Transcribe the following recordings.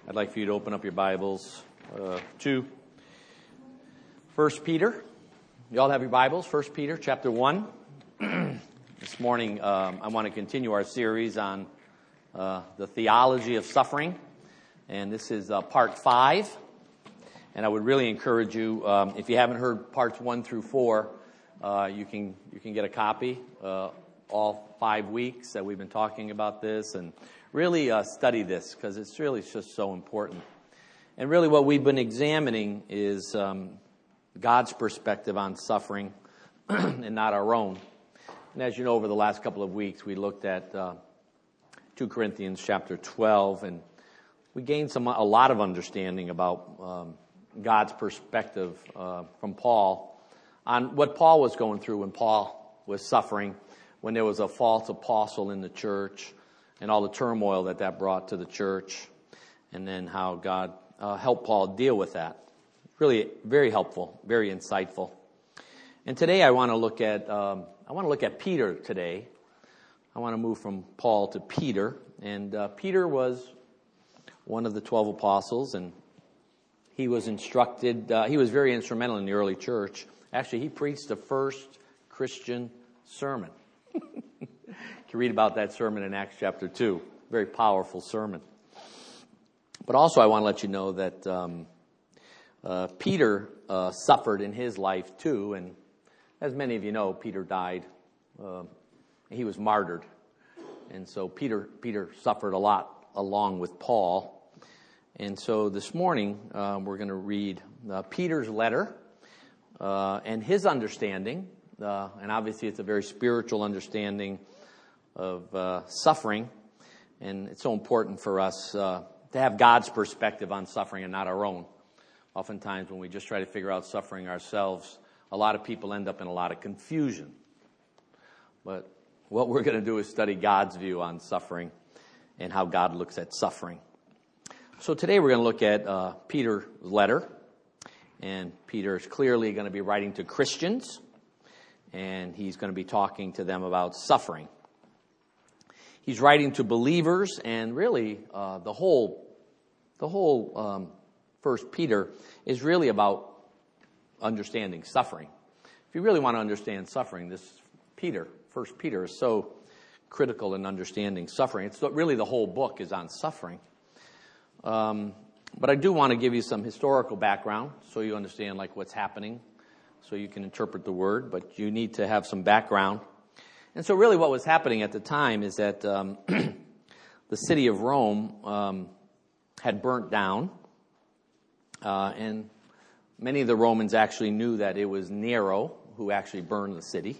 I'd like for you to open up your Bibles to 1 Peter. You all have your Bibles, 1 Peter chapter 1. This morning I want to continue our series on the theology of suffering. And this is part 5. And I would really encourage you, if you haven't heard parts 1 through 4, you can get a copy all 5 weeks that we've been talking about this, and really study this because it's really just so important. And really what we've been examining is God's perspective on suffering and not our own. And as you know, over the last couple of weeks, we looked at 2 Corinthians chapter 12, and we gained a lot of understanding about God's perspective from Paul on what Paul was going through when Paul was suffering, when there was a false apostle in the church, and all the turmoil that brought to the church, and then how God helped Paul deal with that. Really very helpful, very insightful. And today I want to look at Peter today. I want to move from Paul to Peter. And Peter was one of the 12 apostles, and he was instructed, he was very instrumental in the early church. Actually, he preached the first Christian sermon. You read about that sermon in Acts chapter 2. Very powerful sermon. But also I want to let you know that Peter suffered in his life too. And as many of you know, Peter died. He was martyred. And so Peter suffered a lot along with Paul. And so this morning we're going to read Peter's letter and his understanding. And obviously it's a very spiritual understanding of suffering, and it's so important for us to have God's perspective on suffering and not our own. Oftentimes when we just try to figure out suffering ourselves, a lot of people end up in a lot of confusion. But what we're going to do is study God's view on suffering and how God looks at suffering. So today we're going to look at Peter's letter, and Peter is clearly going to be writing to Christians, and he's going to be talking to them about suffering. He's writing to believers, and really the whole 1 Peter is really about understanding suffering. If you really want to understand suffering, 1 Peter is so critical in understanding suffering. It's really the whole book is on suffering. But I do want to give you some historical background so you understand like what's happening, so you can interpret the word, but you need to have some background. And so really what was happening at the time is that the city of Rome had burnt down, and many of the Romans actually knew that it was Nero who actually burned the city.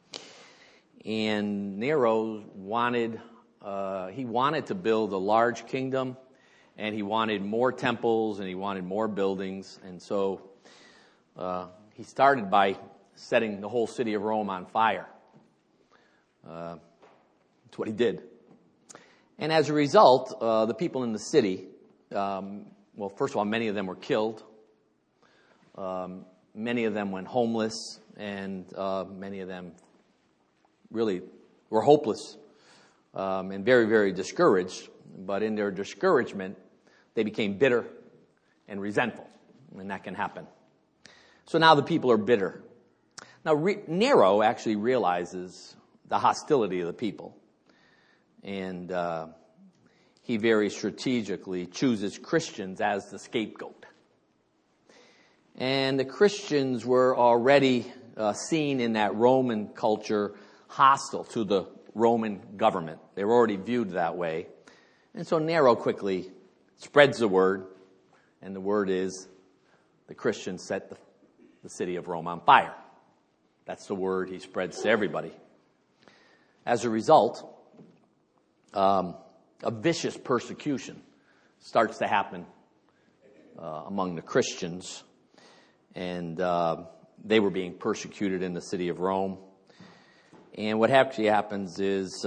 And Nero wanted to build a large kingdom, and he wanted more temples, and he wanted more buildings. And so he started by setting the whole city of Rome on fire. That's what he did. And as a result, the people in the city, well, first of all, many of them were killed. Many of them went homeless, and many of them really were hopeless and very, very discouraged. But in their discouragement, they became bitter and resentful, and that can happen. So now the people are bitter. Now, Nero actually realizes the hostility of the people, and he very strategically chooses Christians as the scapegoat. And the Christians were already seen in that Roman culture hostile to the Roman government. They were already viewed that way. And so Nero quickly spreads the word, and the word is the Christians set the city of Rome on fire. That's the word he spreads to everybody. As a result, a vicious persecution starts to happen among the Christians, and they were being persecuted in the city of Rome. And what actually happens is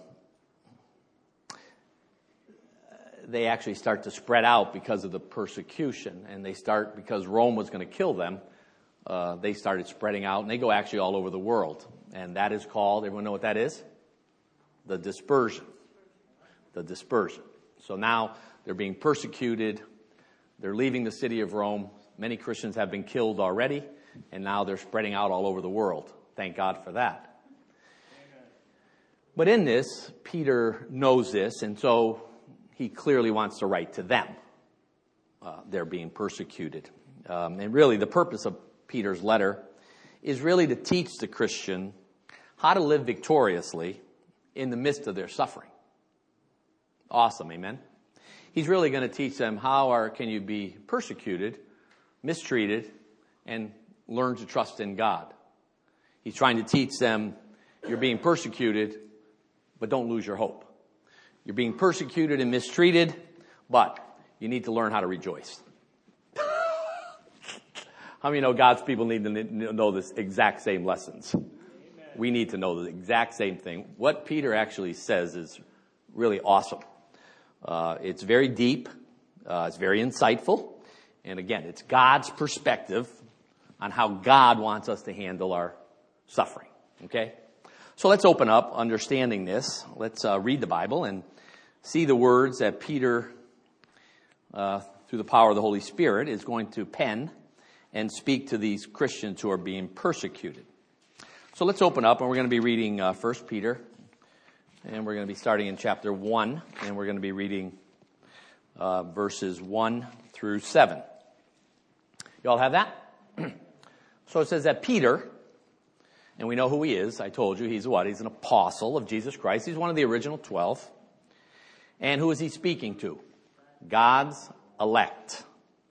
they actually start to spread out because of the persecution, and because Rome was going to kill them, they started spreading out, and they go actually all over the world. And that is called, everyone know what that is? The dispersion. The dispersion. So now They're being persecuted. They're leaving the city of Rome. Many Christians have been killed already, and now they're spreading out all over the world. Thank God for that. Amen. But in this, Peter knows this, and so he clearly wants to write to them. They're being persecuted. And really, the purpose of Peter's letter is really to teach the Christian how to live victoriously in the midst of their suffering. Awesome, amen? He's really going to teach them can you be persecuted, mistreated, and learn to trust in God. He's trying to teach them you're being persecuted, but don't lose your hope. You're being persecuted and mistreated, but you need to learn how to rejoice. How many know God's people need to know this exact same lessons? Amen. We need to know the exact same thing. What Peter actually says is really awesome. It's very deep. It's very insightful. And again, it's God's perspective on how God wants us to handle our suffering. Okay? So let's open up understanding this. Let's read the Bible and see the words that Peter, through the power of the Holy Spirit, is going to pen and speak to these Christians who are being persecuted. So let's open up, and we're going to be reading 1 Peter, and we're going to be starting in chapter 1, and we're going to be reading verses 1 through 7. You all have that? So it says that Peter, and we know who he is. I told you, he's what? He's an apostle of Jesus Christ. He's one of the original 12. And who is he speaking to? God's elect.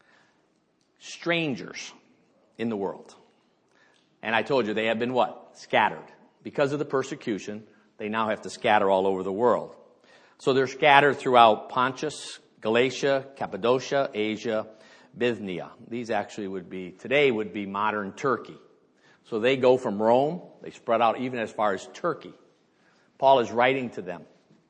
Strangers in the world. And I told you they have been what? Scattered. Because of the persecution, they now have to scatter all over the world. So they're scattered throughout Pontus, Galatia, Cappadocia, Asia, Bithynia. These actually today would be modern Turkey. So they go from Rome, they spread out even as far as Turkey. Paul is writing to them.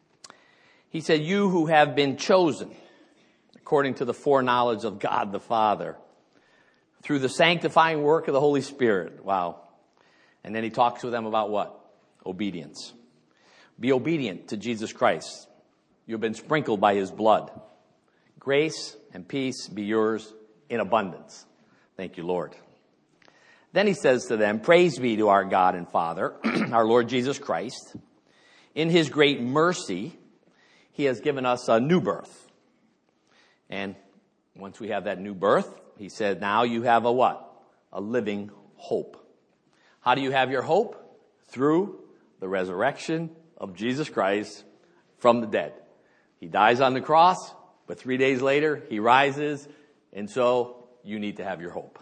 He said, you who have been chosen, according to the foreknowledge of God the Father, through the sanctifying work of the Holy Spirit. Wow. And then he talks to them about what? Obedience. Be obedient to Jesus Christ. You've been sprinkled by his blood. Grace and peace be yours in abundance. Thank you, Lord. Then he says to them, praise be to our God and Father, our Lord Jesus Christ. In his great mercy, he has given us a new birth. And once we have that new birth, he said, now you have a what? A living hope. How do you have your hope? Through the resurrection of Jesus Christ from the dead. He dies on the cross, but 3 days later, he rises, and so you need to have your hope.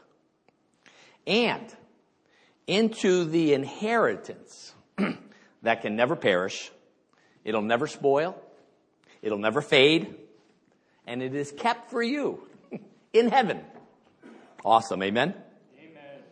And into the inheritance that can never perish, it'll never spoil, it'll never fade, and it is kept for you in heaven. Awesome, amen? Amen.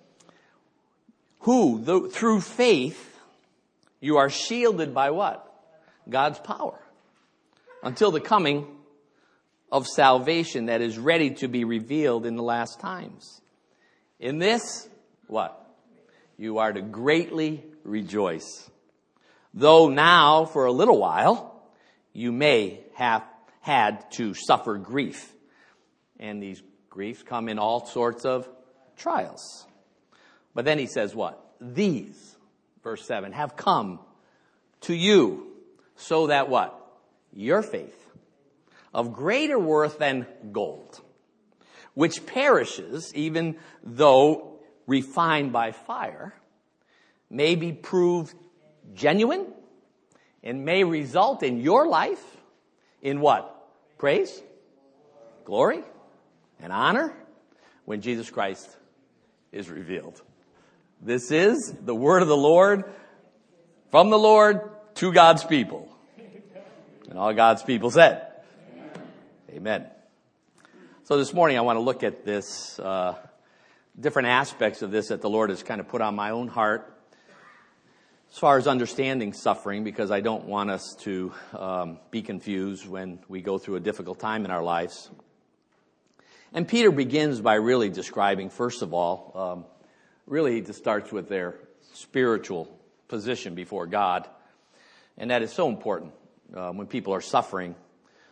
Who, through faith, you are shielded by what? God's power. Until the coming of salvation that is ready to be revealed in the last times. In this, what? You are to greatly rejoice. Though now, for a little while, you may have had to suffer grief. And these griefs come in all sorts of trials. But then he says what? These, verse 7, have come to you so that what? Your faith, of greater worth than gold, which perishes even though refined by fire, may be proved genuine and may result in your life in what? Praise, glory, and honor when Jesus Christ is revealed. This is the word of the Lord, from the Lord to God's people. And all God's people said, amen. So this morning I want to look at this, different aspects of this that the Lord has kind of put on my own heart as far as understanding suffering, because I don't want us to be confused when we go through a difficult time in our lives. And Peter begins by really describing, first of all, really it starts with their spiritual position before God. And that is so important when people are suffering.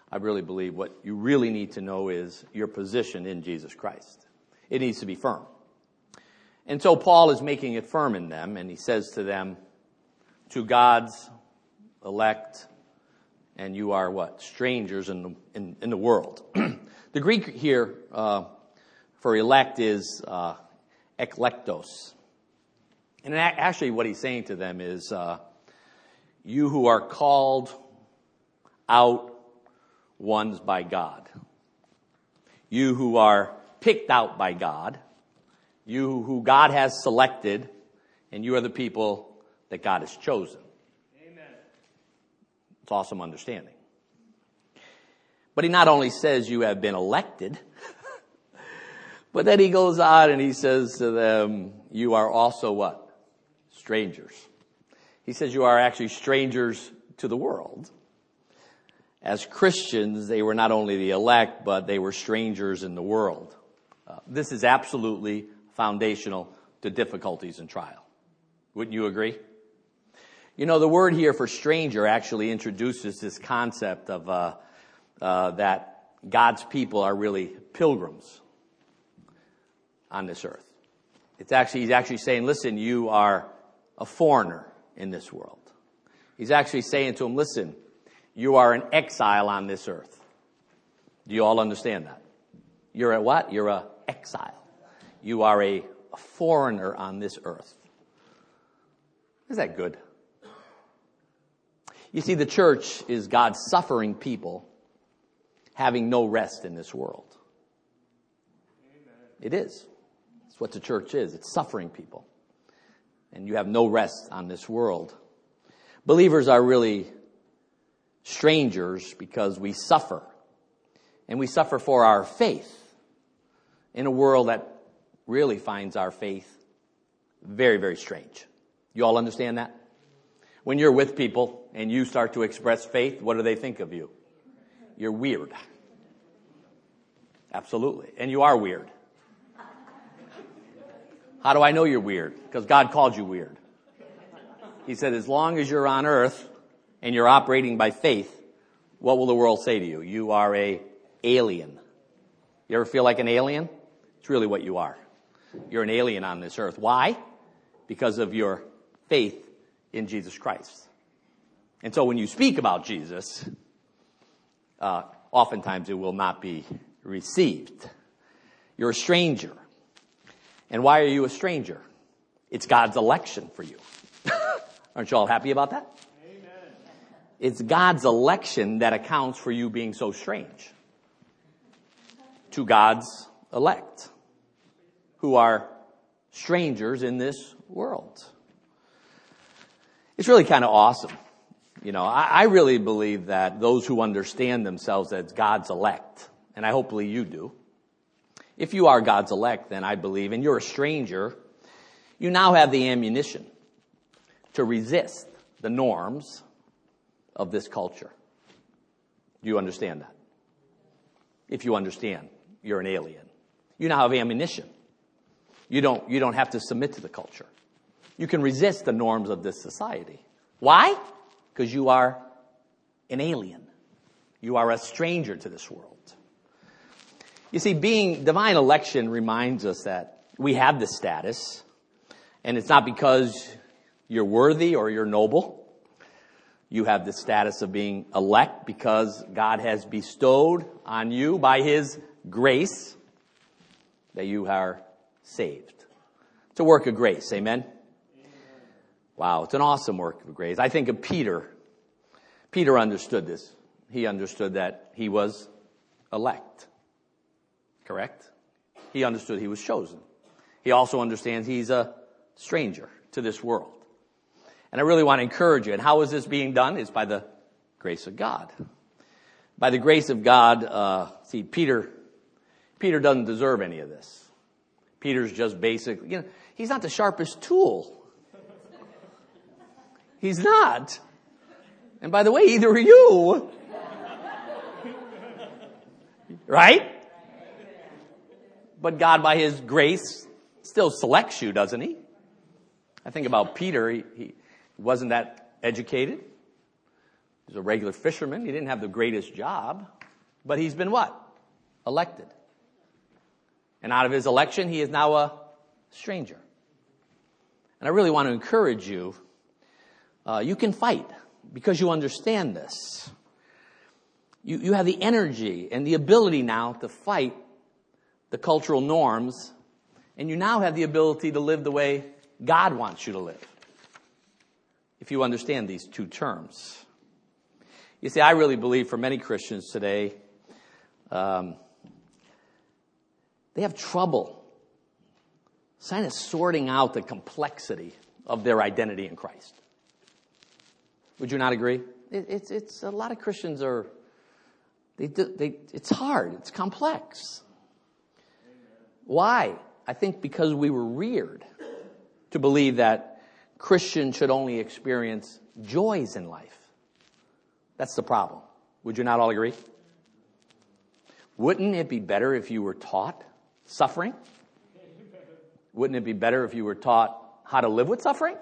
I really believe what you really need to know is your position in Jesus Christ. It needs to be firm. And so Paul is making it firm in them, and he says to them, to God's elect, and you are what? Strangers in the world. The Greek here for elect is eklektos. And actually what he's saying to them is, you who are called out ones by God. You who are picked out by God. You who God has selected, and you are the people that God has chosen. Amen. It's awesome understanding. But he not only says you have been elected, but then he goes on and he says to them, you are also what? Strangers. He says you are actually strangers to the world. As Christians, they were not only the elect, but they were strangers in the world. This is absolutely foundational to difficulties and trial. Wouldn't you agree? You know, the word here for stranger actually introduces this concept of that God's people are really pilgrims on this earth. He's actually saying, listen, you are a foreigner in this world. He's actually saying to them, listen, you are an exile on this earth. Do you all understand that? You're a what? You're an exile. You are a foreigner on this earth. Is that good? You see, the church is God's suffering people having no rest in this world. Amen. It is. It's what the church is. It's suffering people. And you have no rest on this world. Believers are really strangers because we suffer. And we suffer for our faith in a world that really finds our faith very, very strange. You all understand that? When you're with people and you start to express faith, what do they think of you? You're weird. Absolutely. And you are weird. How do I know you're weird? Because God called you weird. He said, as long as you're on earth and you're operating by faith, what will the world say to you? You are an alien. You ever feel like an alien? It's really what you are. You're an alien on this earth. Why? Because of your faith in Jesus Christ. And so when you speak about Jesus, oftentimes it will not be received. You're a stranger. And why are you a stranger? It's God's election for you. Aren't you all happy about that? Amen. It's God's election that accounts for you being so strange. To God's elect, who are strangers in this world. It's really kind of awesome. You know, I really believe that those who understand themselves as God's elect, and I hopefully you do, if you are God's elect, then I believe, and you're a stranger, you now have the ammunition to resist the norms of this culture. Do you understand that? If you understand, you're an alien. You now have ammunition. You don't have to submit to the culture. You can resist the norms of this society. Why? Because you are an alien. You are a stranger to this world. You see, being divine election reminds us that we have this status, and it's not because you're worthy or you're noble. You have the status of being elect because God has bestowed on you by His grace that you are saved. It's a work of grace, amen? Wow, it's an awesome work of grace. I think of Peter. Peter understood this. He understood that he was elect. Correct? He understood he was chosen. He also understands he's a stranger to this world. And I really want to encourage you. And how is this being done? It's by the grace of God. By the grace of God, Peter doesn't deserve any of this. Peter's just basically, he's not the sharpest tool. He's not. And by the way, either are you. Right? But God, by His grace, still selects you, doesn't He? I think about Peter. He wasn't that educated. He was a regular fisherman. He didn't have the greatest job. But he's been what? Elected. And out of his election, he is now a stranger. And I really want to encourage you, you can fight because you understand this. You have the energy and the ability now to fight the cultural norms, and you now have the ability to live the way God wants you to live, if you understand these two terms. You see, I really believe for many Christians today, they have trouble kind of sorting out the complexity of their identity in Christ. Would you not agree? It's a lot of Christians are, it's hard, it's complex. Why? I think because we were reared to believe that Christians should only experience joys in life. That's the problem. Would you not all agree? Wouldn't it be better if you were taught suffering? Wouldn't it be better if you were taught how to live with suffering?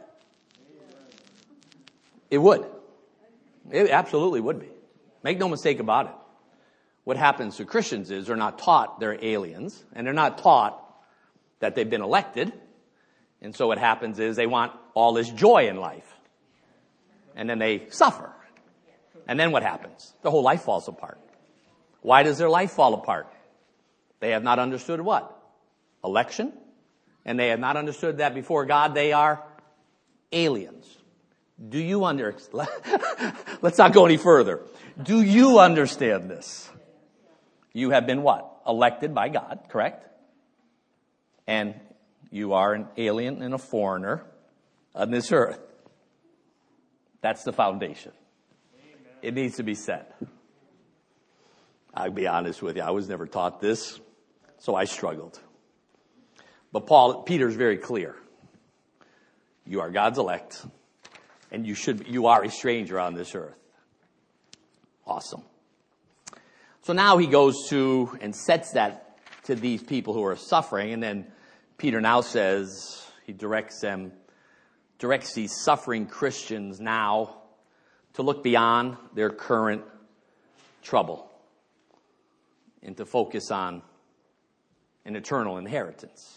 It would. It absolutely would be. Make no mistake about it. What happens to Christians is they're not taught they're aliens, and they're not taught that they've been elected. And so what happens is they want all this joy in life. And then they suffer. And then what happens? Their whole life falls apart. Why does their life fall apart? They have not understood what? Election. And they have not understood that before God they are aliens. Do you understand? Let's not go any further. Do you understand this? You have been what? Elected by God, correct? And you are an alien and a foreigner on this earth. That's the foundation. Amen. It needs to be said. I'll be honest with you. I was never taught this, so I struggled. But Peter's very clear. You are God's elect, and you are a stranger on this earth. Awesome. So now he goes to and sets that to these people who are suffering, and then Peter now says, he directs these suffering Christians now to look beyond their current trouble and to focus on an eternal inheritance.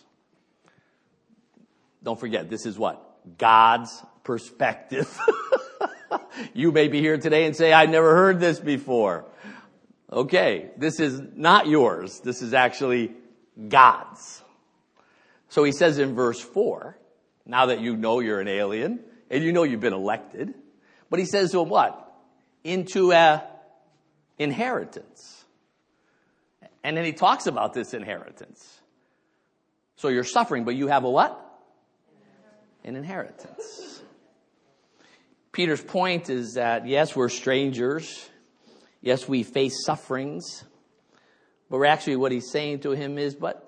Don't forget, this is what? God's perspective. You may be here today and say, I've never heard this before. Okay, this is not yours. This is actually God's. So he says in verse 4, now that you know you're an alien, and you know you've been elected, but he says to what? Into a inheritance. And then he talks about this inheritance. So you're suffering, but you have a what? An inheritance. Peter's point is that, yes, we're strangers. Yes, we face sufferings. But actually what he's saying to him is, but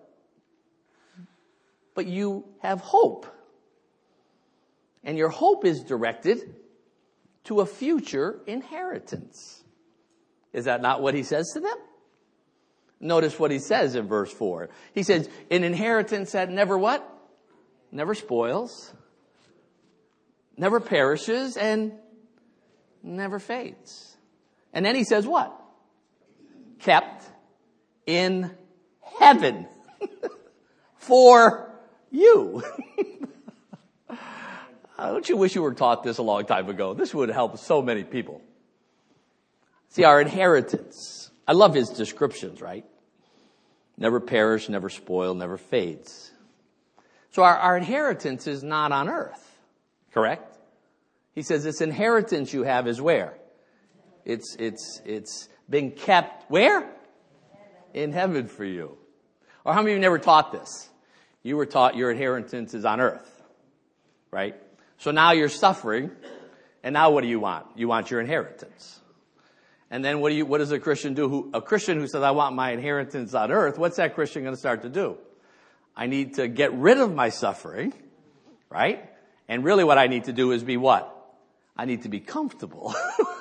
you have hope. And your hope is directed to a future inheritance. Is that not what he says to them? Notice what he says in verse 4. He says, an inheritance that never what? Never spoils, never perishes, and never fades. And then he says what? Kept in heaven for you. Don't you wish you were taught this a long time ago? This would help so many people. See, our inheritance. I love his descriptions, right? Never perish, never spoil, never fades. So our inheritance is not on earth, correct? He says this inheritance you have is where? It's been kept where? In heaven for you. Or how many of you never taught this? You were taught your inheritance is on earth, right? So now you're suffering, and now what do you want? You want your inheritance. And then what does a Christian do? A Christian who says, I want my inheritance on earth, what's that Christian going to start to do? I need to get rid of my suffering, right? And really what I need to do is be what? I need to be comfortable.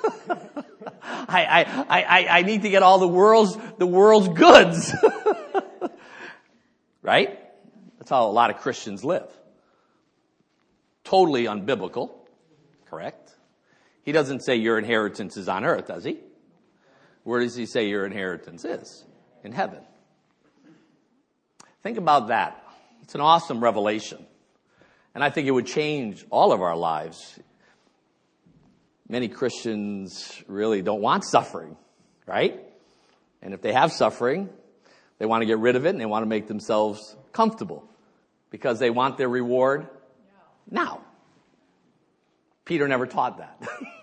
I need to get all the world's goods. Right? That's how a lot of Christians live. Totally unbiblical. Correct? He doesn't say your inheritance is on earth, does he? Where does he say your inheritance is? In heaven. Think about that. It's an awesome revelation. And I think it would change all of our lives. Many Christians really don't want suffering, right? And if they have suffering, they want to get rid of it and they want to make themselves comfortable because they want their reward now. Peter never taught that.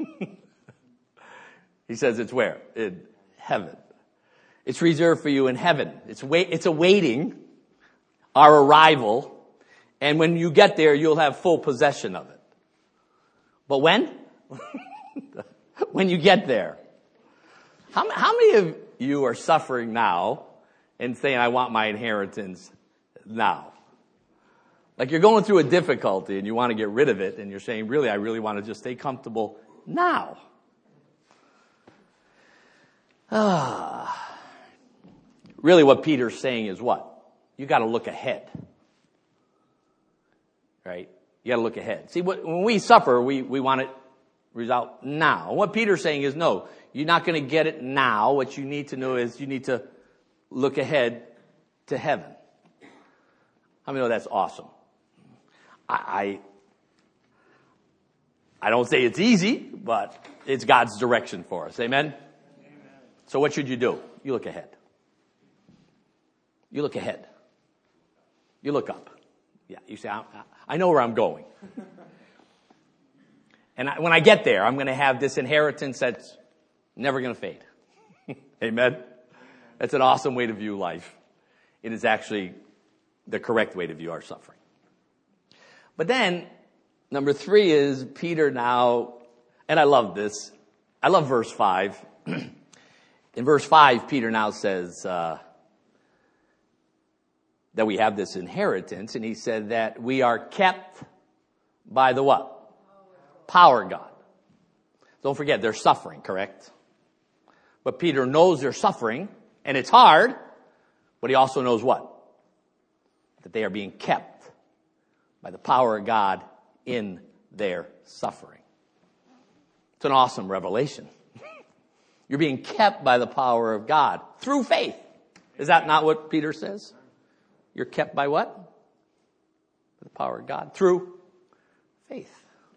He says it's where? In heaven. It's reserved for you in heaven. It's awaiting our arrival. And when you get there, you'll have full possession of it. But when? When you get there. How many of you are suffering now and saying, I want my inheritance now? Like you're going through a difficulty and you want to get rid of it and you're saying, really, I really want to just stay comfortable now. Really what Peter's saying is what? You got to look ahead. Right? You got to look ahead. See, when we suffer, we want it result now. What Peter's saying is, no, you're not going to get it now. What you need to know is you need to look ahead to heaven. How many know that's awesome? I don't say it's easy, but it's God's direction for us. Amen? Amen? So what should you do? You look ahead. You look ahead. You look up. Yeah, you say, I know where I'm going. And when I get there, I'm going to have this inheritance that's never going to fade. Amen? That's an awesome way to view life. It is actually the correct way to view our suffering. But then, number 3 is Peter now, and I love this. I love verse 5. In verse 5, Peter now says that we have this inheritance, and he said that we are kept by the what? Power of God. Don't forget, they're suffering, correct? But Peter knows they're suffering, and it's hard, but he also knows what? That they are being kept by the power of God in their suffering. It's an awesome revelation. You're being kept by the power of God through faith. Is that not what Peter says? You're kept by what? The power of God through faith.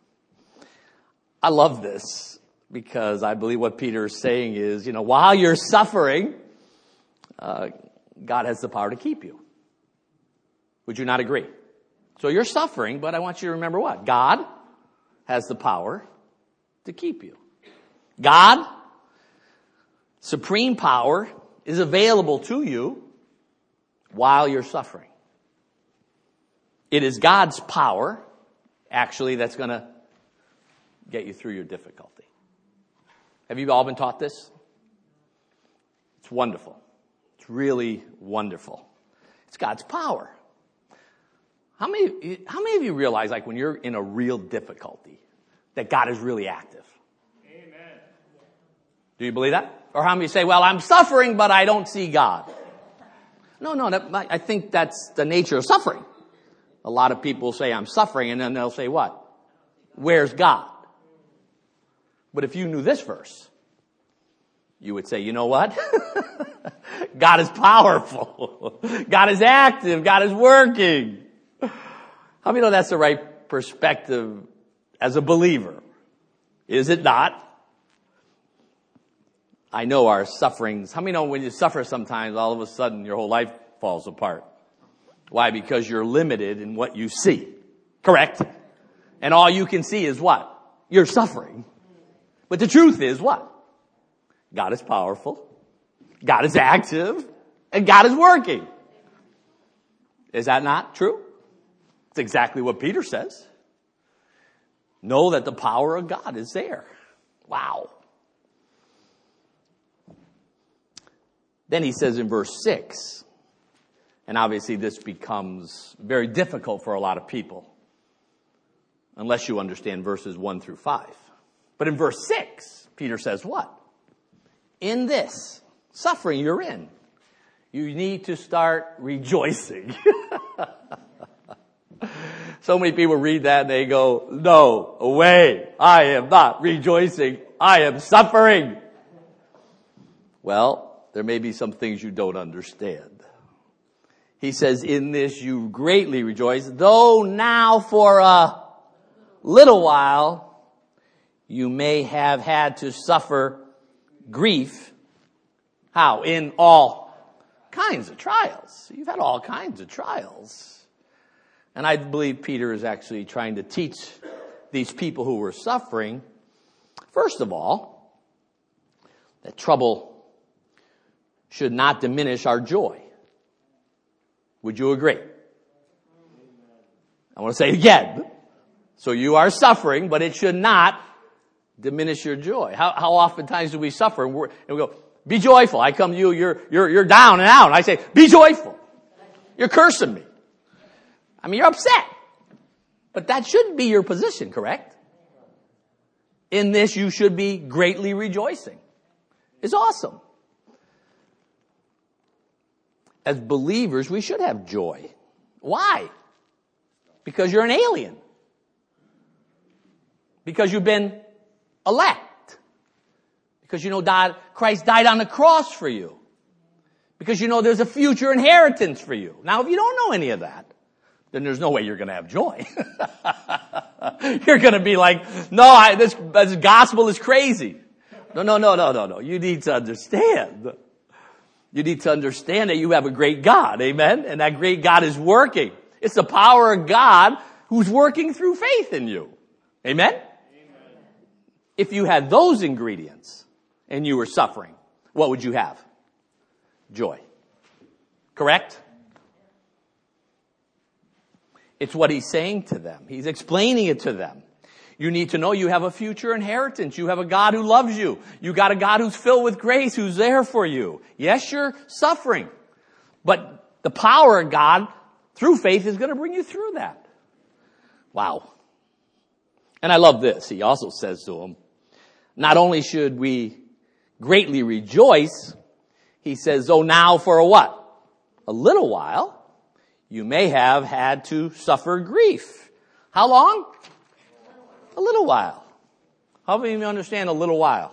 I love this because I believe what Peter is saying is, while you're suffering, God has the power to keep you. Would you not agree? So you're suffering, but I want you to remember what? God has the power to keep you. God, supreme power, is available to you while you're suffering. It is God's power, actually, that's going to get you through your difficulty. Have you all been taught this? It's wonderful. It's really wonderful. It's God's power. How many of you realize, like, when you're in a real difficulty, that God is really active? Amen. Do you believe that? Or how many say, well, I'm suffering, but I don't see God? No, I think that's the nature of suffering. A lot of people say, I'm suffering, and then they'll say what? Where's God? But if you knew this verse, you would say, you know what? God is powerful. God is active. God is working. How many know that's the right perspective as a believer? Is it not? I know our sufferings. How many know when you suffer sometimes, all of a sudden your whole life falls apart? Why? Because you're limited in what you see. Correct? And all you can see is what? You're suffering. But the truth is what? God is powerful. God is active. And God is working. Is that not true? It's exactly what Peter says. Know that the power of God is there. Wow. Then he says in verse 6, and obviously this becomes very difficult for a lot of people, unless you understand verses 1 through 5. But in verse 6, Peter says what? In this suffering you're in, you need to start rejoicing. So many people read that and they go, no way, I am not rejoicing, I am suffering. Well, there may be some things you don't understand. He says, in this you greatly rejoice, though now for a little while you may have had to suffer grief. How? In all kinds of trials. You've had all kinds of trials. And I believe Peter is actually trying to teach these people who were suffering, first of all, that trouble should not diminish our joy. Would you agree? I want to say it again. So you are suffering, but it should not diminish your joy. How oftentimes do we suffer and we go, be joyful. I come to you, you're down and out. And I say, be joyful. You're cursing me. I mean, you're upset. But that shouldn't be your position, correct? In this, you should be greatly rejoicing. It's awesome. As believers, we should have joy. Why? Because you're an alien. Because you've been elect. Because you know Christ died on the cross for you. Because you know there's a future inheritance for you. Now, if you don't know any of that, then there's no way you're going to have joy. You're going to be like, no, this gospel is crazy. No. You need to understand. You need to understand that you have a great God. Amen? And that great God is working. It's the power of God who's working through faith in you. Amen? Amen. If you had those ingredients and you were suffering, what would you have? Joy. Correct? It's what he's saying to them. He's explaining it to them. You need to know you have a future inheritance. You have a God who loves you. You got a God who's filled with grace, who's there for you. Yes, you're suffering. But the power of God through faith is going to bring you through that. Wow. And I love this. He also says to them, not only should we greatly rejoice, he says, oh, now for a what? A little while, you may have had to suffer grief. How long? A little while. How many of you understand a little while?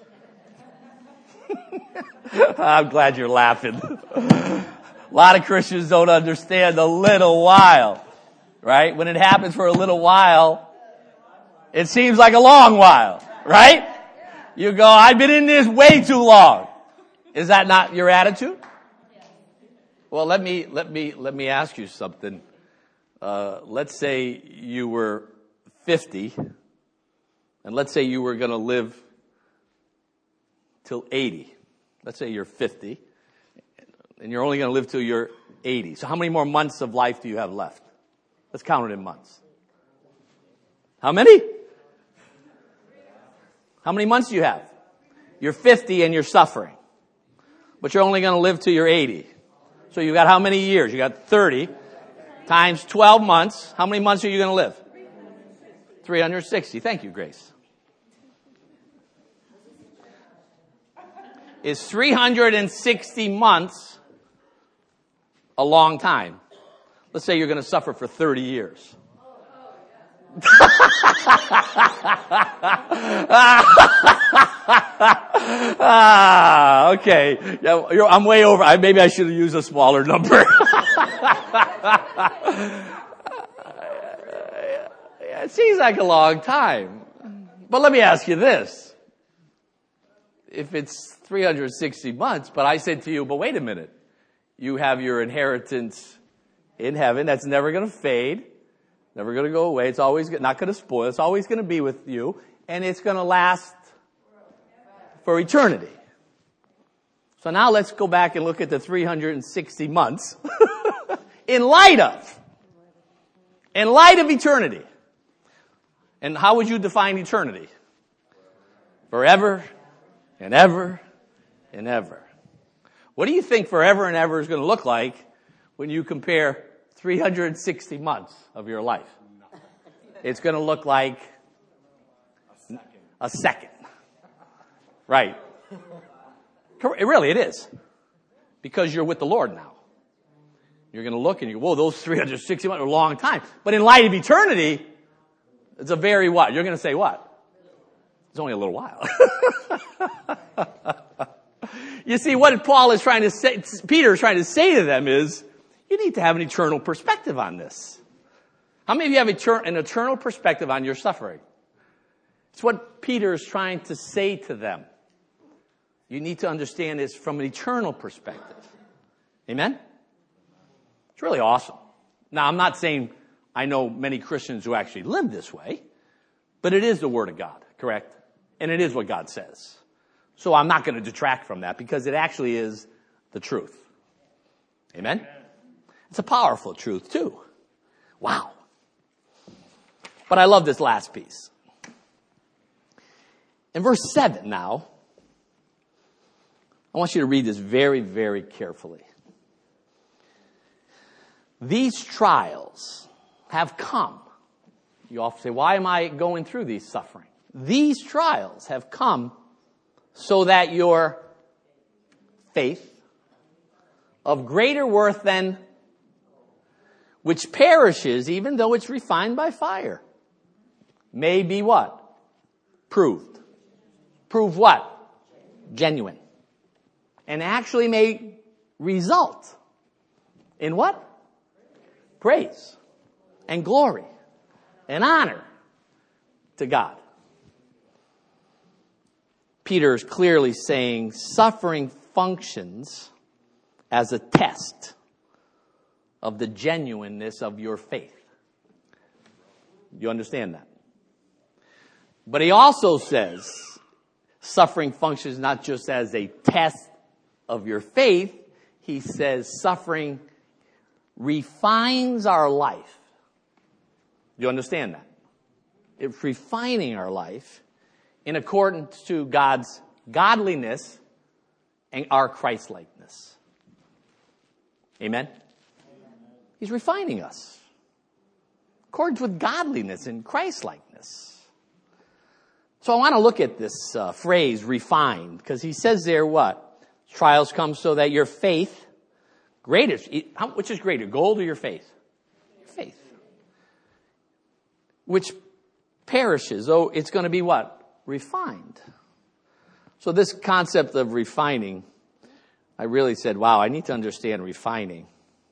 I'm glad you're laughing. A lot of Christians don't understand a little while, right? When it happens for a little while, it seems like a long while, right? You go, I've been in this way too long. Is that not your attitude? Well, let me ask you something. Let's say you were 50, and let's say you were going to live till 80. Let's say you're 50, and you're only going to live till you're 80. So how many more months of life do you have left? Let's count it in months. How many? How many months do you have? You're 50 and you're suffering. But you're only going to live till you're 80. So you got how many years? You got 30 times 12 months. How many months are you going to live? 360. Thank you, Grace. Is 360 months a long time? Let's say you're going to suffer for 30 years. Okay. Yeah, I'm way over. Maybe I should have used a smaller number. It seems like a long time. But let me ask you this. If it's 360 months, but I said to you, but wait a minute. You have your inheritance in heaven that's never going to fade. Never going to go away. It's always not going to spoil. It's always going to be with you. And it's going to last for eternity. So now let's go back and look at the 360 months in light of eternity. And how would you define eternity? Forever and ever and ever. What do you think forever and ever is going to look like when you compare 360 months of your life? It's going to look like a second. Right. Really, it is. Because you're with the Lord now. You're going to look and you go, whoa, those 360 months are a long time. But in light of eternity, it's a very what? You're going to say what? It's only a little while. You see, what Paul is trying to say, Peter is trying to say to them is, you need to have an eternal perspective on this. How many of you have an eternal perspective on your suffering? It's what Peter is trying to say to them. You need to understand this from an eternal perspective. Amen? It's really awesome. Now, I'm not saying I know many Christians who actually live this way, but it is the Word of God, correct? And it is what God says. So I'm not going to detract from that because it actually is the truth. Amen? It's a powerful truth too. Wow. But I love this last piece. In verse 7 now, I want you to read this very, very carefully. These trials have come. You often say, why am I going through these suffering? These trials have come so that your faith, of greater worth than which perishes, even though it's refined by fire, may be what? Proved. Prove what? Genuine. And actually may result in what? Praise and glory and honor to God. Peter is clearly saying suffering functions as a test of the genuineness of your faith. You understand that? But he also says suffering functions not just as a test of your faith. He says suffering refines our life. You understand that? It's refining our life in accordance to God's godliness and our Christ-likeness. Amen? He's refining us. According with godliness and Christ-likeness. So I want to look at this phrase, refined, because he says there what? Trials come so that your faith, which is greater, gold or your faith? Your faith. Which perishes, oh, it's going to be what? Refined. So this concept of refining, I really said, wow, I need to understand refining.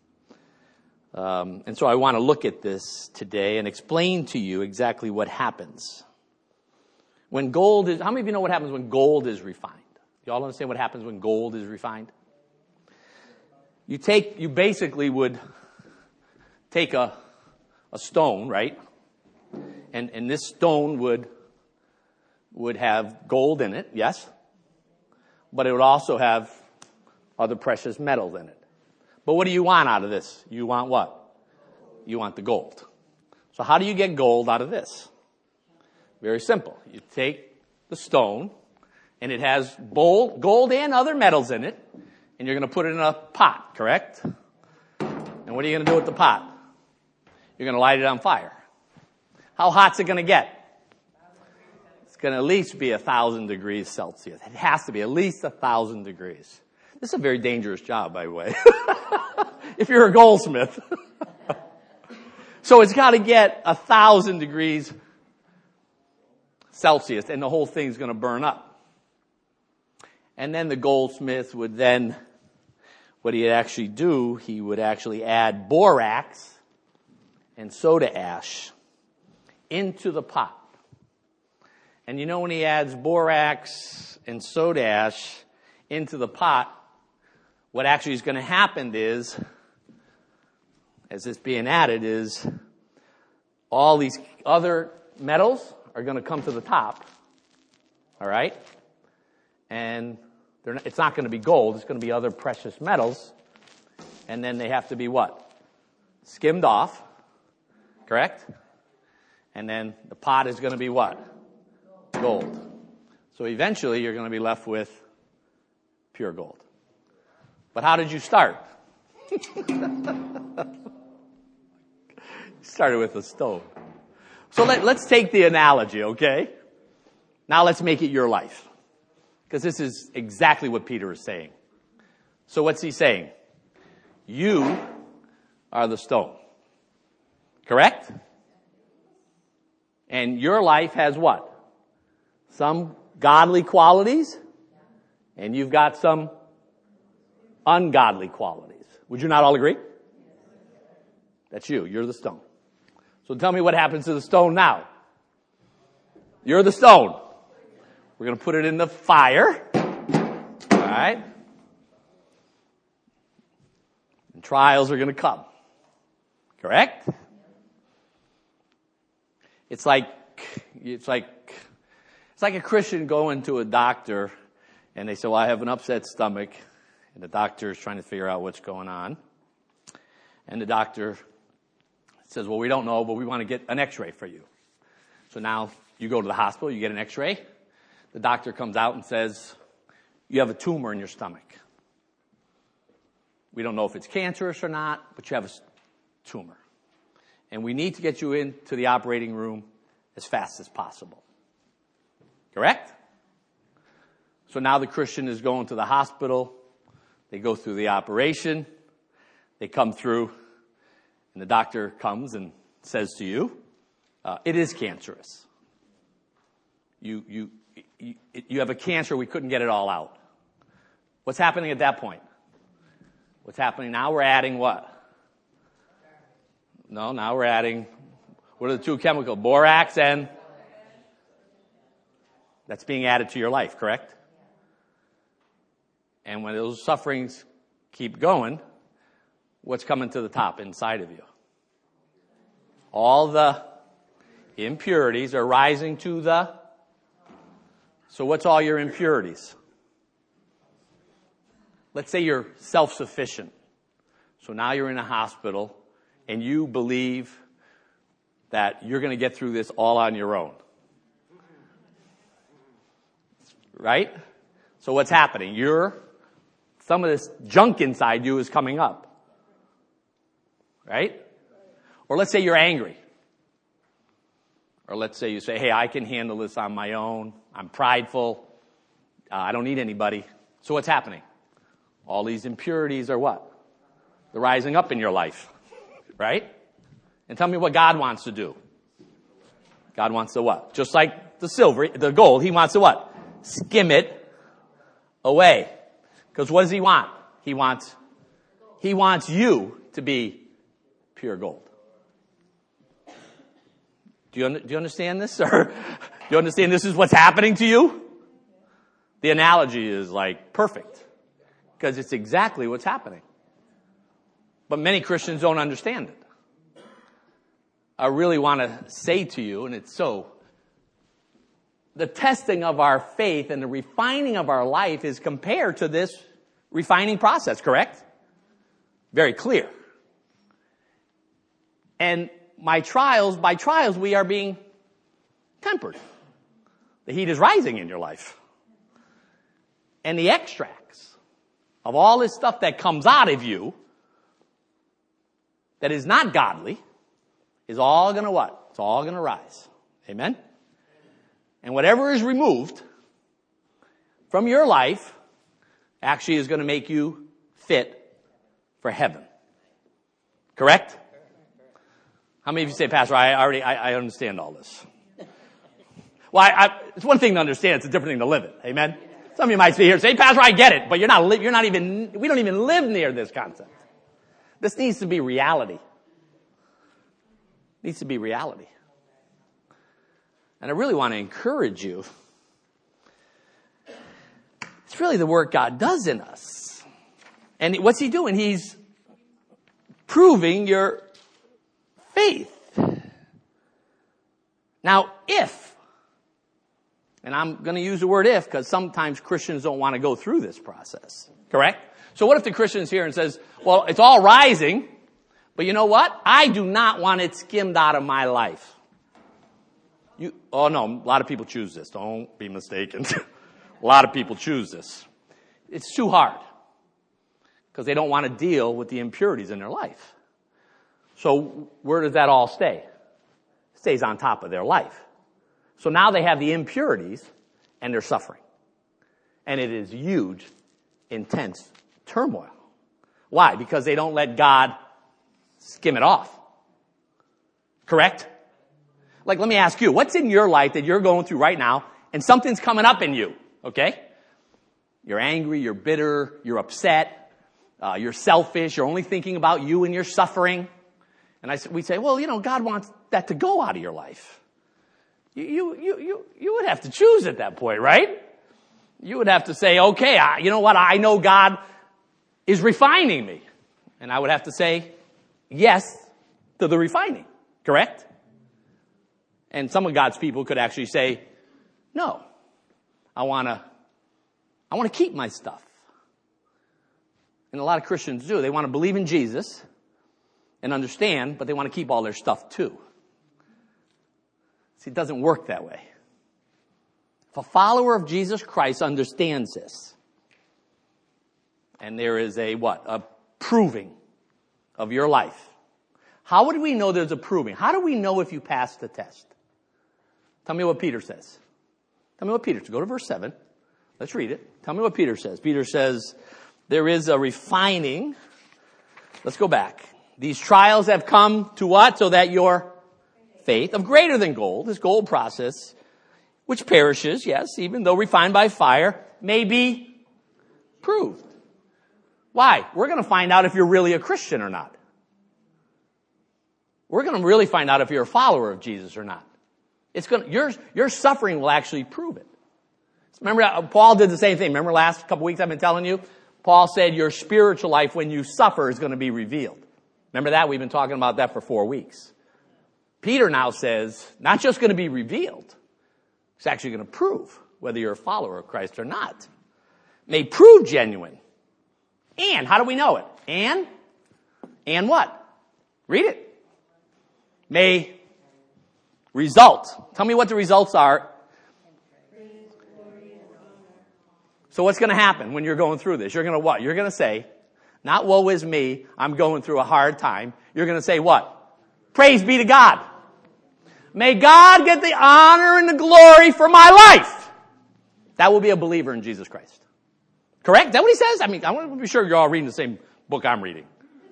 And so I want to look at this today and explain to you exactly what happens. When gold is, how many of you know what happens when gold is refined? You all understand what happens when gold is refined? You basically would take a stone, right? And this stone would have gold in it, yes? But it would also have other precious metals in it. But what do you want out of this? You want what? You want the gold. So how do you get gold out of this? Very simple. You take the stone, and it has gold and other metals in it, and you're going to put it in a pot, correct? And what are you going to do with the pot? You're going to light it on fire. How hot's it going to get? It's going to at least be 1,000 degrees Celsius. It has to be at least 1,000 degrees. This is a very dangerous job, by the way, if you're a goldsmith. So it's got to get 1,000 degrees Celsius, and the whole thing's going to burn up. And then the goldsmith would then, what he'd actually do, he would actually add borax and soda ash into the pot. And you know when he adds borax and soda ash into the pot, what actually is going to happen is, as it's being added, is all these other metals are going to come to the top. All right? And it's not going to be gold. It's going to be other precious metals. And then they have to be what? Skimmed off. Correct? And then the pot is going to be what? Gold. So eventually you're going to be left with pure gold. But how did you start? You started with a stone. So let's take the analogy, okay? Now let's make it your life. Because this is exactly what Peter is saying. So what's he saying? You are the stone. Correct? And your life has what? Some godly qualities, and you've got some ungodly qualities. Would you not all agree? That's you. You're the stone. So tell me what happens to the stone now. You're the stone. We're going to put it in the fire. All right? And trials are going to come. Correct? It's like a Christian going to a doctor and they say, well, I have an upset stomach. And the doctor is trying to figure out what's going on. And the doctor says, well, we don't know, but we want to get an x-ray for you. So now you go to the hospital, you get an x-ray. The doctor comes out and says, you have a tumor in your stomach. We don't know if it's cancerous or not, but you have a tumor. And we need to get you into the operating room as fast as possible. Correct? So now the Christian is going to the hospital. They go through the operation. They come through. And the doctor comes and says to you, it is cancerous. You have a cancer. We couldn't get it all out. What's happening at that point? What's happening now? We're adding what? No, now we're adding, what are the two chemicals? Borax and? That's being added to your life, correct? And when those sufferings keep going, what's coming to the top inside of you? All the impurities are rising to the... So what's all your impurities? Let's say you're self-sufficient. So now you're in a hospital and you believe that you're going to get through this all on your own. Right? So what's happening? Some of this junk inside you is coming up. Right? Or let's say you're angry. Or let's say you say, hey, I can handle this on my own. I'm prideful. I don't need anybody. So what's happening? All these impurities are what? They're rising up in your life. Right? And tell me what God wants to do. God wants to what? Just like the gold, he wants to what? Skim it away. Because what does he want? He wants you to be pure gold. Do you understand this? Or do you understand this is what's happening to you? The analogy is like perfect. Because it's exactly what's happening. But many Christians don't understand it. I really want to say to you, and it's so, the testing of our faith and the refining of our life is compared to this refining process, correct? Very clear. And by trials, we are being tempered. The heat is rising in your life. And the extracts of all this stuff that comes out of you that is not godly is all going to what? It's all going to rise. Amen? And whatever is removed from your life actually is going to make you fit for heaven. Correct? How many of you say, Pastor, I understand all this? Well, it's one thing to understand, it's a different thing to live it. Amen? Some of you might be here and say, Pastor, I get it, but we don't even live near this concept. This needs to be reality. It needs to be reality. And I really want to encourage you. It's really the work God does in us. And what's he doing? He's proving your faith. Now, and I'm going to use the word if because sometimes Christians don't want to go through this process. Correct? So what if the Christian's here and says, well, it's all rising, but you know what? I do not want it skimmed out of my life. Oh no, a lot of people choose this. Don't be mistaken. A lot of people choose this. It's too hard because they don't want to deal with the impurities in their life. So where does that all stay? It stays on top of their life. So now they have the impurities and they're suffering. And it is huge, intense turmoil. Why? Because they don't let God skim it off. Correct? Like, let me ask you, what's in your life that you're going through right now and something's coming up in you, okay? You're angry, you're bitter, you're upset, You're selfish. You're only thinking about you and your suffering. And we say, well, God wants that to go out of your life. You would have to choose at that point, right? You would have to say, okay, you know what? I know God is refining me. And I would have to say yes to the refining, correct? And some of God's people could actually say, no, I want to keep my stuff. And a lot of Christians do. They want to believe in Jesus and understand, but they want to keep all their stuff too. See, it doesn't work that way. If a follower of Jesus Christ understands this, and there is a proving of your life. How would we know there's a proving? How do we know if you passed the test? Tell me what Peter says. Tell me what Peter says. Go to verse 7. Let's read it. Tell me what Peter says. Peter says, there is a refining. Let's go back. These trials have come to what? So that your faith of greater than gold, this gold process, which perishes, yes, even though refined by fire, may be proved. Why? We're going to find out if you're really a Christian or not. We're going to really find out if you're a follower of Jesus or not. Your suffering will actually prove it. Remember, Paul did the same thing. Remember last couple weeks I've been telling you? Paul said your spiritual life when you suffer is going to be revealed. Remember that? We've been talking about that for 4 weeks. Peter now says, not just going to be revealed, it's actually going to prove whether you're a follower of Christ or not. May prove genuine. And, how do we know it? And what? Read it. May result. Tell me what the results are. So what's going to happen when you're going through this? You're going to what? You're going to say, not woe is me, I'm going through a hard time. You're going to say what? Praise be to God. May God get the honor and the glory for my life. That will be a believer in Jesus Christ. Correct? Is that what he says? I want to be sure you're all reading the same book I'm reading.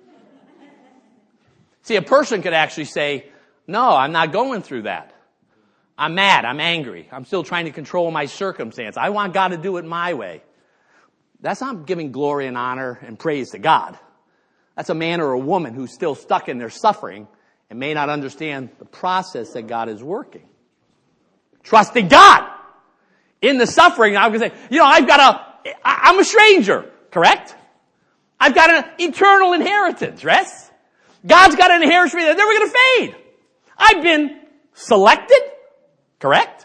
See, a person could actually say, no, I'm not going through that. I'm mad. I'm angry. I'm still trying to control my circumstance. I want God to do it my way. That's not giving glory and honor and praise to God. That's a man or a woman who's still stuck in their suffering and may not understand the process that God is working. Trusting God in the suffering. I'm going to say, I'm a stranger, correct? I've got an eternal inheritance, right? God's got an inheritance for me that's never going to fade. I've been selected, correct?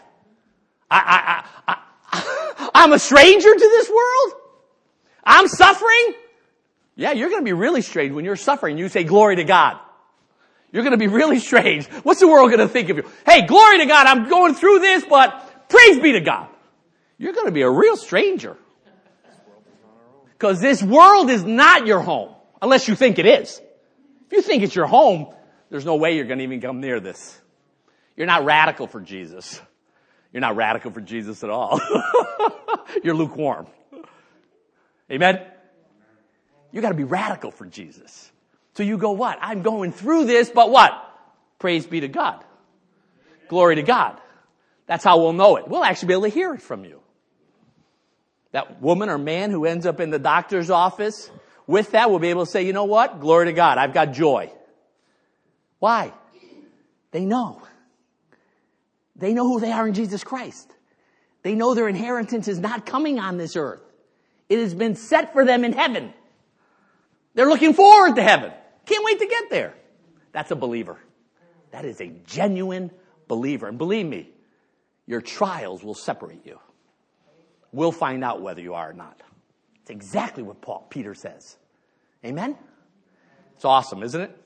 I'm a stranger to this world. I'm suffering. Yeah, you're going to be really strange when you're suffering. You say, glory to God. You're going to be really strange. What's the world going to think of you? Hey, glory to God, I'm going through this, but praise be to God. You're going to be a real stranger. Because this world is not your home, unless you think it is. If you think it's your home, there's no way you're going to even come near this. You're not radical for Jesus. You're not radical for Jesus at all. You're lukewarm. Amen? You got to be radical for Jesus. So you go, what? I'm going through this, but what? Praise be to God. Glory to God. That's how we'll know it. We'll actually be able to hear it from you. That woman or man who ends up in the doctor's office, with that, we'll be able to say, you know what? Glory to God. I've got joy. Why? They know. They know who they are in Jesus Christ. They know their inheritance is not coming on this earth. It has been set for them in heaven. They're looking forward to heaven. Can't wait to get there. That's a believer. That is a genuine believer. And believe me, your trials will separate you. We'll find out whether you are or not. It's exactly what Peter says. Amen? It's awesome, isn't it?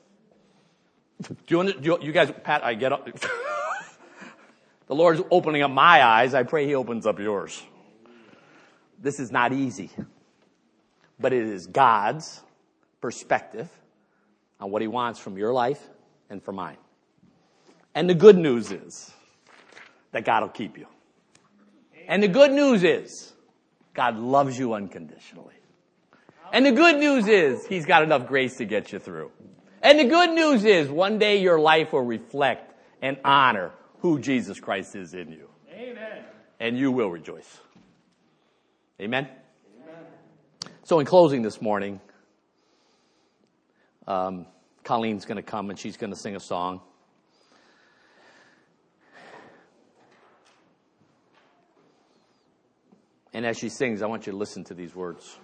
You guys, Pat, I get up. The Lord's opening up my eyes. I pray he opens up yours. This is not easy. But it is God's perspective on what he wants from your life and from mine. And the good news is that God will keep you. And the good news is God loves you unconditionally. And the good news is he's got enough grace to get you through. And the good news is one day your life will reflect and honor who Jesus Christ is in you. Amen. And you will rejoice. Amen? Amen. So in closing this morning, Colleen's going to come and she's going to sing a song. And as she sings, I want you to listen to these words.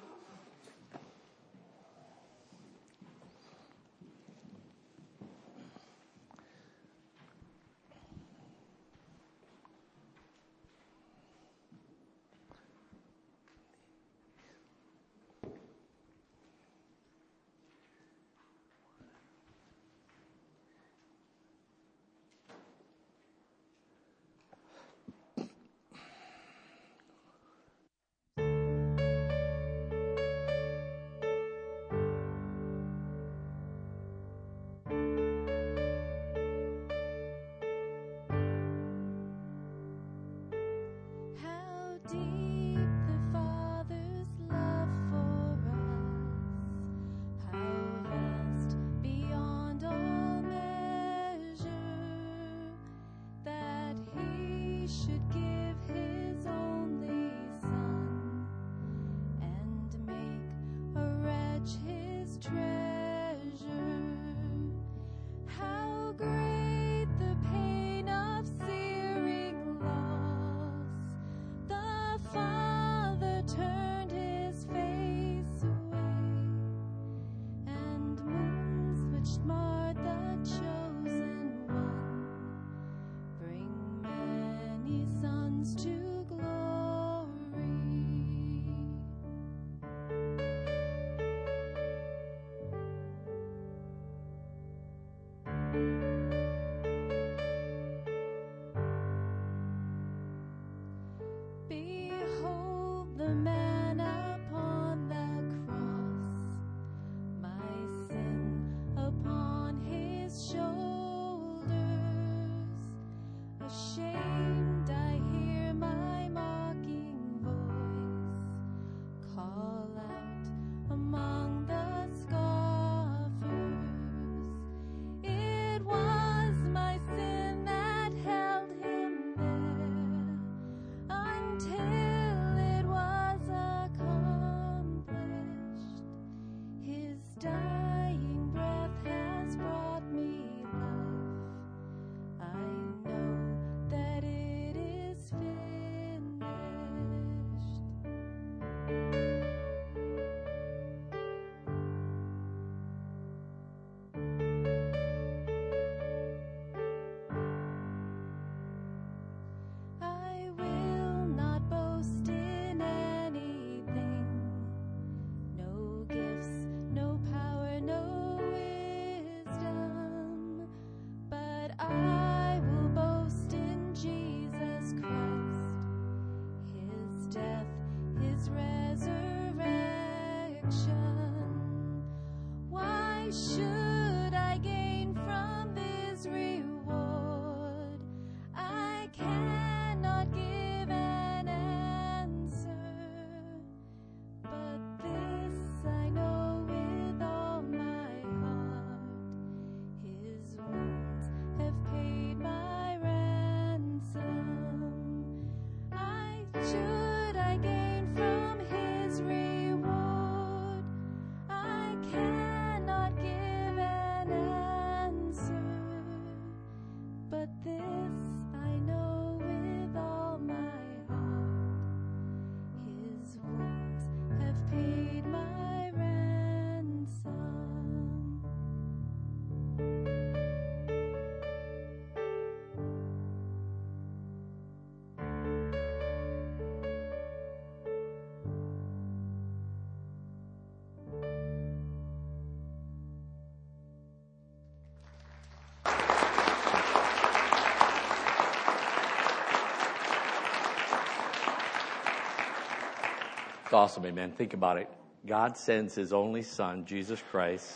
It's awesome, amen. Think about it. God sends his only son, Jesus Christ,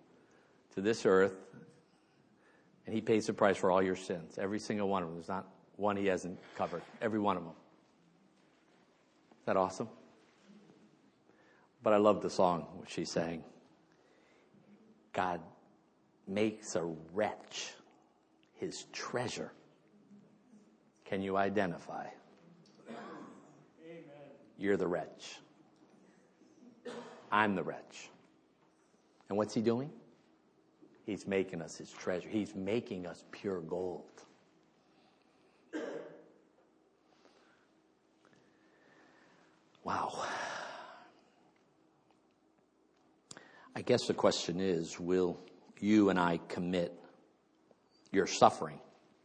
to this earth, and he pays the price for all your sins. Every single one of them. There's not one he hasn't covered. Every one of them. Is that awesome? But I love the song which she sang. God makes a wretch his treasure. Can you identify? Amen. You're the wretch. I'm the wretch. And what's he doing? He's making us his treasure. He's making us pure gold. Wow. I guess the question is, will you and I commit your suffering,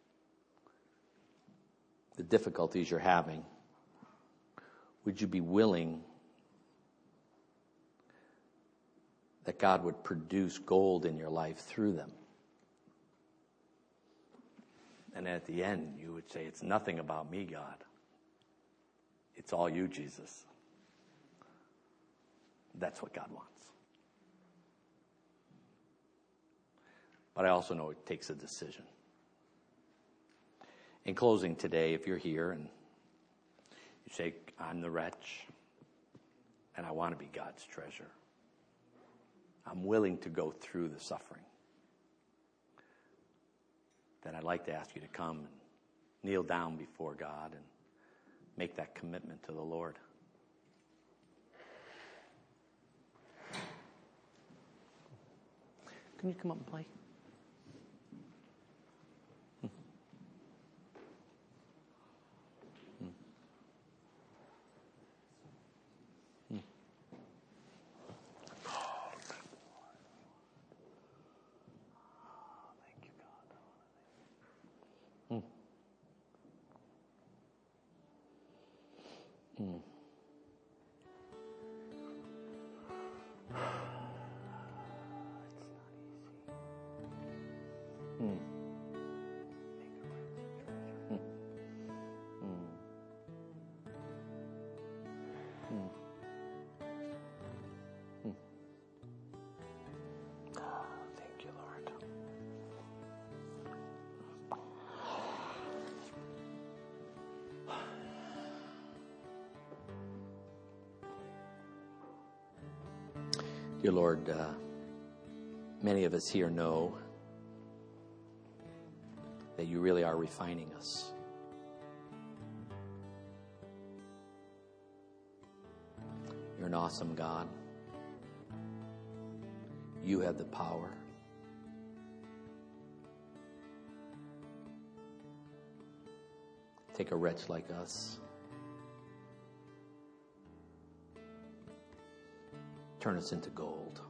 the difficulties you're having? Would you be willing that God would produce gold in your life through them? And at the end, you would say, it's nothing about me, God. It's all you, Jesus. That's what God wants. But I also know it takes a decision. In closing today, if you're here and you say, I'm the wretch, and I want to be God's treasure, I'm willing to go through the suffering, then I'd like to ask you to come and kneel down before God and make that commitment to the Lord. Can you come up and play? Thank you, Lord. Dear Lord, many of us here know that you really are refining us. You're an awesome God. You have the power. Take a wretch like us, turn us into gold.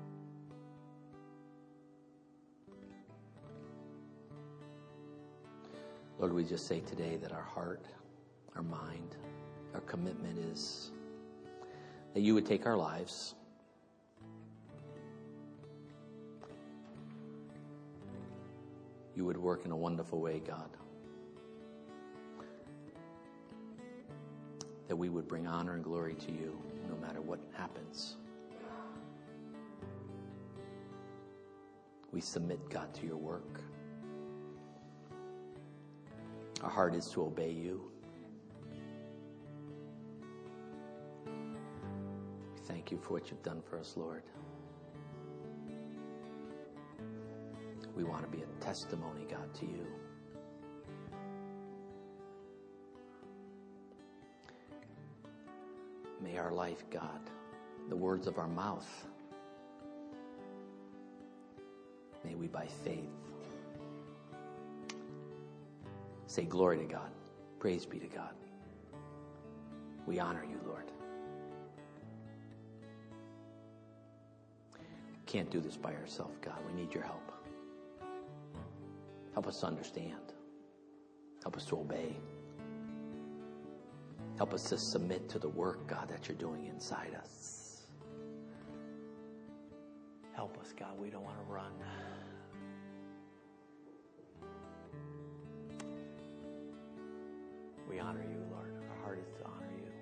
Lord, we just say today that our heart, our mind, our commitment is that you would take our lives, you would work in a wonderful way, God, that we would bring honor and glory to you no matter what happens. We submit, God, to your work. Our heart is to obey you. We thank you for what you've done for us, Lord. We want to be a testimony, God, to you. May our life, God, the words of our mouth, may we by faith say glory to God. Praise be to God. We honor you, Lord. We can't do this by ourselves, God. We need your help. Help us to understand. Help us to obey. Help us to submit to the work, God, that you're doing inside us. Help us, God. We don't want to run. We honor you, Lord. Our heart is to honor you.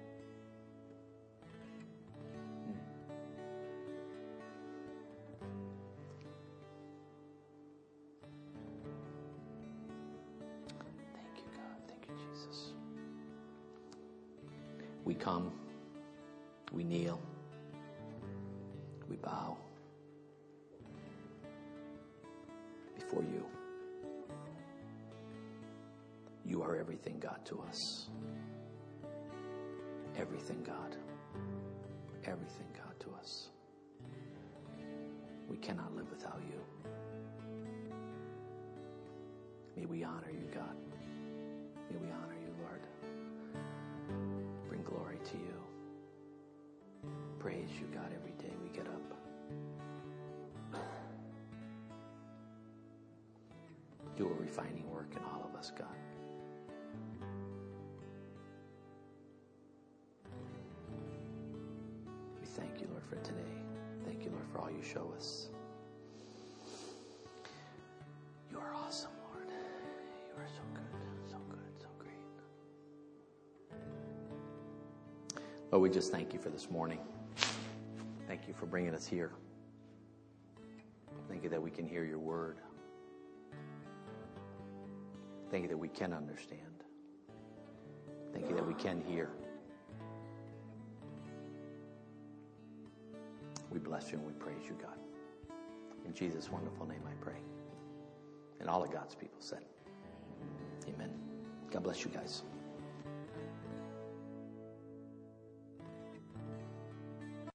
Thank you, God. Thank you, Jesus. We come, we kneel, we bow before you. You are everything, God, to us. Everything, God. Everything, God, to us. We cannot live without you. May we honor you, God. May we honor you, Lord. Bring glory to you. Praise you, God, every day we get up. Do a refining work in all of us, God. We thank you, Lord, for today. Thank you, Lord, for all you show us. You are awesome, Lord. You are so good, so good, so great. Lord, we just thank you for this morning. Thank you for bringing us here. Thank you that we can hear your word. Thank you that we can understand. Thank you that we can hear. We bless you and we praise you, God. In Jesus' wonderful name I pray. And all of God's people said, amen. God bless you guys.